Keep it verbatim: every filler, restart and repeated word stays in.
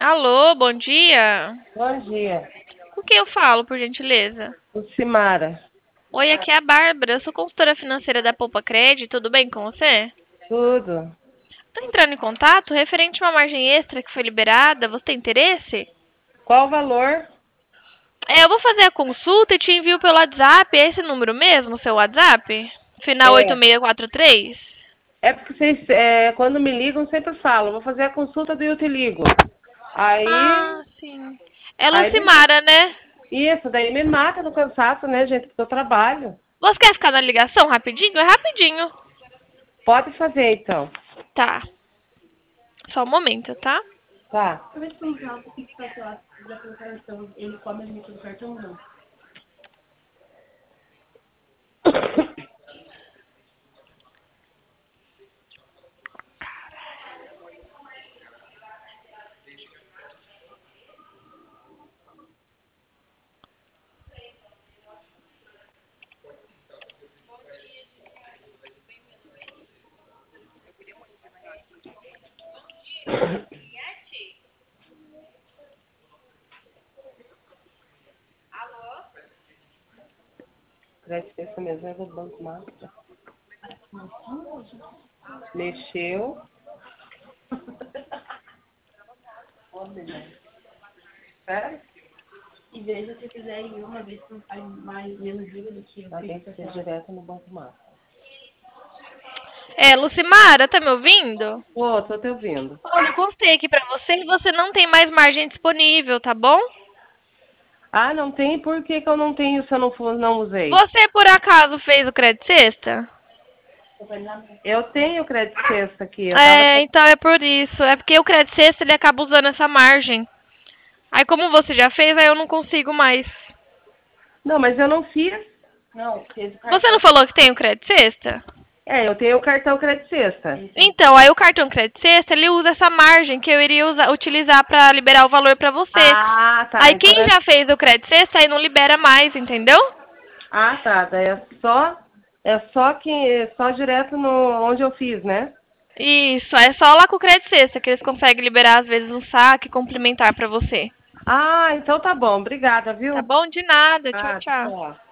Alô, bom dia. Bom dia. Com quem eu falo, por gentileza? Lucimara. Oi, aqui é a Bárbara. Eu sou consultora financeira da Poupa Cred. Tudo bem com você? Tudo. Tô entrando em contato referente a uma margem extra que foi liberada. Você tem interesse? Qual o valor? É, eu vou fazer a consulta e te envio pelo WhatsApp. É esse número mesmo, seu WhatsApp? Final oito É. seis quatro três? É porque vocês, é, quando me ligam, sempre falam, vou fazer a consulta do Eu Te Ligo. Aí, Ah, sim. É aí me- Lucimara, né? isso, daí me mata no cansaço, né, gente, porque eu trabalho. Você quer ficar na ligação rapidinho? É rapidinho. Pode fazer, então. Tá. Só um momento, tá? Tá. Crédito essa mesmo é do Banco Mafra. Mexeu. Sério? E veja se fizer em uma vez que não faz mais menos juros do que eu Tá, tem fiz. que ser direto no Banco Mafra. É, Lucimara, tá me ouvindo? Ô, tô te ouvindo. Olha, eu contei aqui pra você e você não tem mais margem disponível, tá bom? Ah, não tem? Por que que eu não tenho se eu não, for, não usei? Você, por acaso, fez o crédito sexta? Eu tenho crédito sexta aqui. Eu tava. É, então é por isso. É porque o crédito sexta, ele acaba usando essa margem. Aí, como você já fez, aí eu não consigo mais. Não, mas eu não fiz. Não, fez o Você cartão. não falou que tem o crédito sexta? É, eu tenho o cartão crédito sexta. Então, aí o cartão crédito sexta, ele usa essa margem que eu iria usar, utilizar pra liberar o valor pra você. Ah, tá. Aí Então quem é... já fez o crédito sexta, aí não libera mais, entendeu? Ah, tá. Daí é só. É só que é só direto no onde eu fiz, né? Isso, é só lá com o crédito sexta que eles conseguem liberar, às vezes, um saque complementar pra você. Ah, então tá bom. Obrigada, Tá viu? bom? De nada. Tchau, Ah, tchau. tchau.